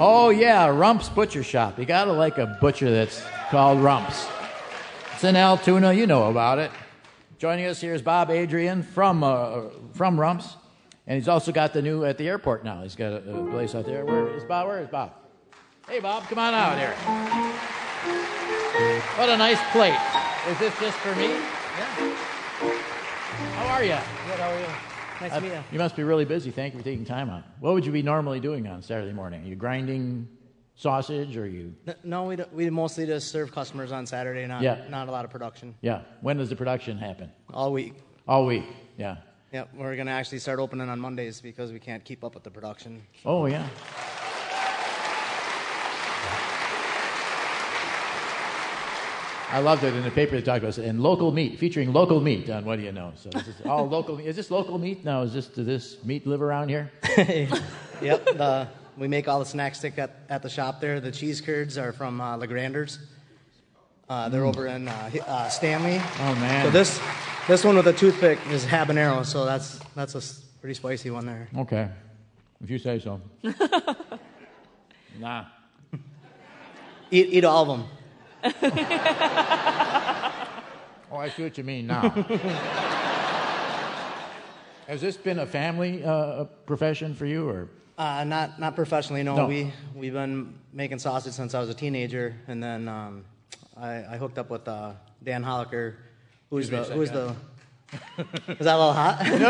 Oh, yeah, Rump's Butcher Shop. You got to like a butcher that's called Rump's. It's in Altoona. You know about it. Joining us here is Bob Adrian from Rump's. And he's also got the new at the airport now. He's got a place out there. Where is Bob? Hey, Bob, come on out here. What a nice plate. Is this just for me? Yeah. How are you? Good, how are you? Nice to meet you. You must be really busy. Thank you for taking time out. What would you be normally doing on Saturday morning? Are you grinding sausage, or are you... No, we mostly just serve customers on Saturday, not a lot of production. Yeah. When does the production happen? All week. All week, yeah. Yep, we're going to actually start opening on Mondays because we can't keep up with the production. Oh, yeah. I loved it in the paper. They talked about it, and local meat, featuring local meat on What Do You Know? So this is all local meat. Is this local meat now? Does this meat live around here? Yep. We make all the snack stick at the shop there. The cheese curds are from Legranders. They're over in Stanley. Oh, man. So this one with the toothpick is habanero, so that's a pretty spicy one there. Okay. If you say so. Nah. Eat all of them. Oh, I see what you mean now. Has this been a family profession for you, or? Not professionally, no. We've been making sausage since I was a teenager, and then I hooked up with Dan Holliker, who's the is that a little hot? No.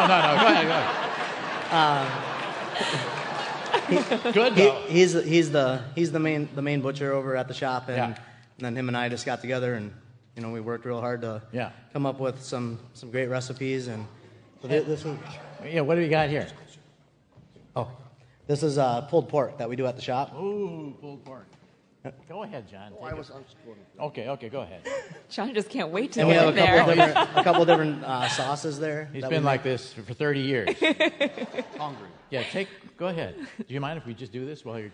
Go ahead. Good though. He's the main butcher over at the shop, and then him and I just got together, and we worked real hard to come up with some great recipes, and so this is what do we got here? Oh, this is pulled pork that we do at the shop. Ooh, pulled pork. Go ahead, John. I was unsupported. Okay, go ahead. John just can't wait to and we get have there. a couple different sauces there. He's been like this for 30 years. Hungry. Yeah, go ahead. Do you mind if we just do this while you're...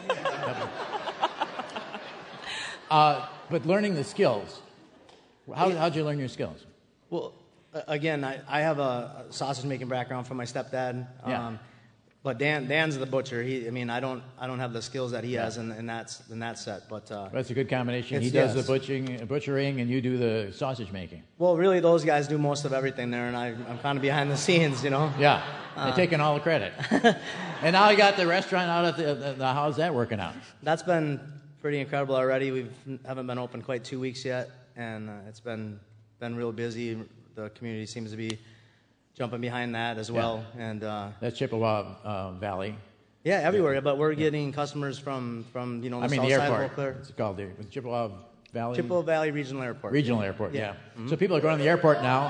But learning the skills. How'd you learn your skills? Well, again, I have a sausage-making background from my stepdad. But Dan's the butcher. I don't have the skills that he has in that set. But that's a good combination. He does the butchering, and you do the sausage making. Well, really, those guys do most of everything there, and I'm kind of behind the scenes, Yeah, they're taking all the credit. And now you got the restaurant out at the how's that working out? That's been pretty incredible already. We haven't been open quite 2 weeks yet, and it's been real busy. The community seems to be jumping behind that as well, and that's Chippewa Valley. Yeah, everywhere. But we're getting customers from the south the airport. side of Eau Claire. It's called the Chippewa Valley. Chippewa Valley Regional Airport. Regional Airport. Yeah. Mm-hmm. So people are going to the airport now.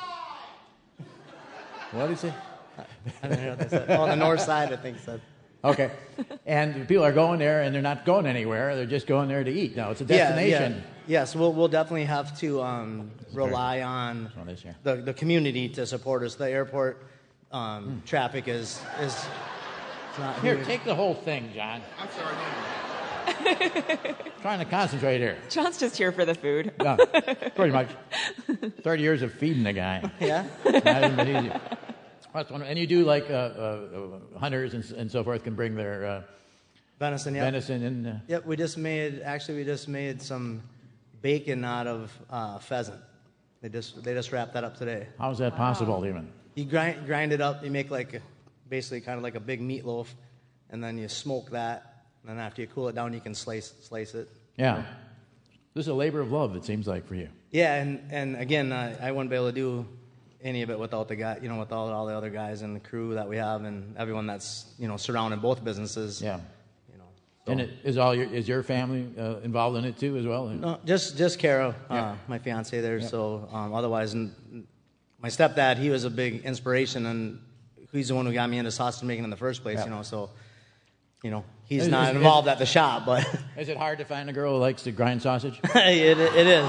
What did he say? I don't know what they said. On the north side, I think said. Okay. And people are going there, and they're not going anywhere. They're just going there to eat. Now, it's a destination. Yes, we'll definitely have to rely on the community to support us. The airport traffic is not here. huge. Take the whole thing, John. I'm sorry. Trying to concentrate here. John's just here for the food. Yeah, pretty much. 30 years of feeding the guy. Yeah. Not even been easy. And you do like hunters and so forth can bring their venison. Yeah. Venison in. Yep. We just made some bacon out of pheasant. They just wrapped that up today. How is that possible, even? You grind it up. You make basically kind of like a big meatloaf, and then you smoke that. And then after you cool it down, you can slice it. Yeah. This is a labor of love, it seems like, for you. Yeah, and again, I wouldn't be able to do any of it without the guy, without all the other guys and the crew that we have and everyone that's surrounding both businesses. Yeah. So. And is your family involved in it too as well? No, just Kara, my fiance there. Yeah. So otherwise, my stepdad, he was a big inspiration, and he's the one who got me into sausage making in the first place. Yeah. So he's not involved at the shop, but is it hard to find a girl who likes to grind sausage? It is.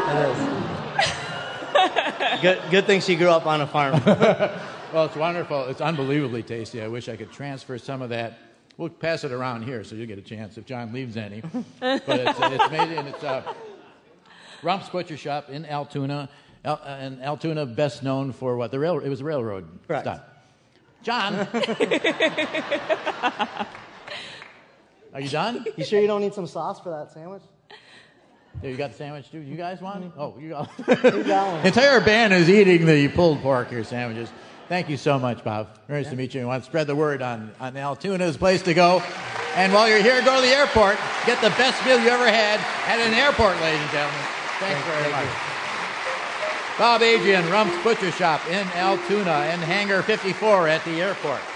Good thing she grew up on a farm. Well, it's wonderful. It's unbelievably tasty. I wish I could transfer some of that. We'll pass it around here, so you'll get a chance if John leaves any. But it's made in Rump's Butcher Shop in Altoona. And Altoona, best known for what? It was a railroad Correct. stop. John. Are you done? You sure you don't need some sauce for that sandwich? There, you got the sandwich, too? You guys want it? Oh, you got You got one. The entire band is eating the pulled pork here sandwiches. Thank you so much, Bob. Very nice to meet you. We want to spread the word on Altoona's place to go. And while you're here, go to the airport. Get the best meal you ever had at an airport, ladies and gentlemen. Thanks very much. Bob Adrian, Rump's Butcher Shop in Altoona and Hangar 54 at the airport.